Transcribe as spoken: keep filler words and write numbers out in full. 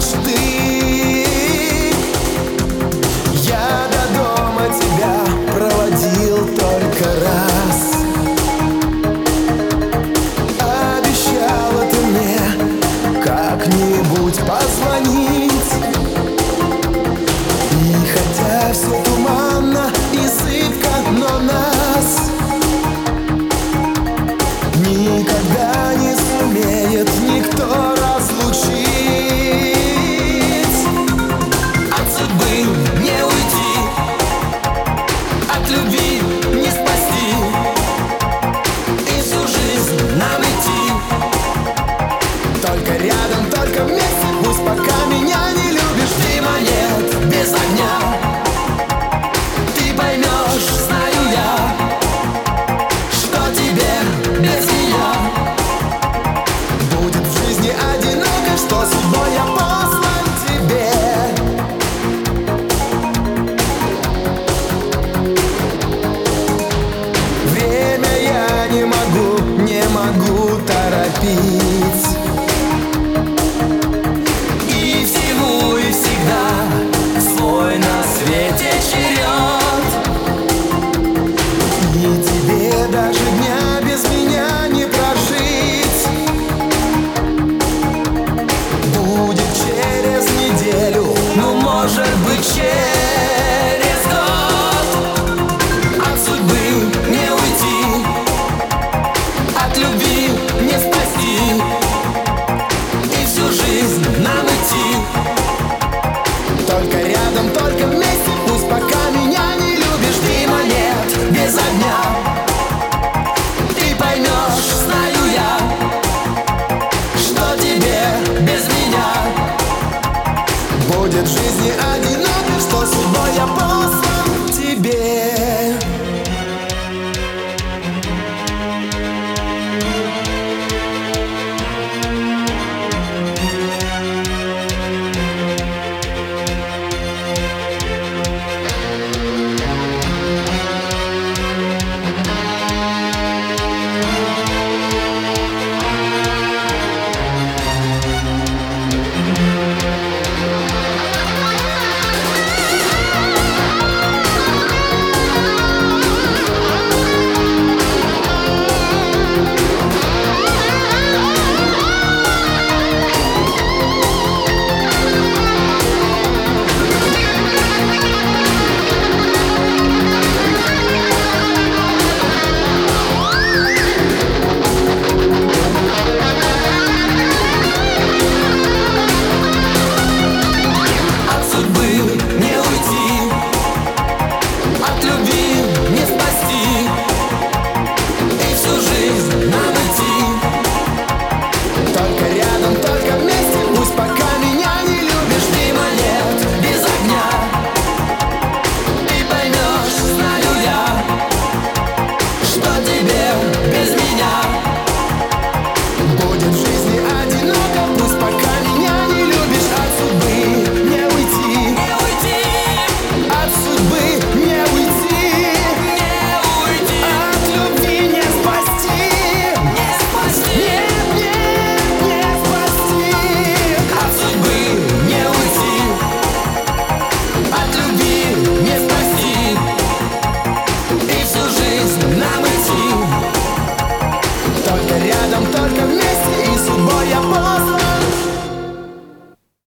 мечты. Я до дома тебя проводил только раз. Обещала ты мне как-нибудь позвонить. И хотя все туманно и зыбко, но нас никогда не сумеет никто разлучить. От судьбы не уйти, от любви не спасти, и всю жизнь нам идти только рядом, только вместе. Пусть пока меня не любишь, дыма нет без огня. Ты поймешь, знаю я, что тебе без меня будет в жизни одиноко, что судьбой я послан тебе. Время я не могу, не могу торопить. И всему и всегда свой на свете черед. И тебе даже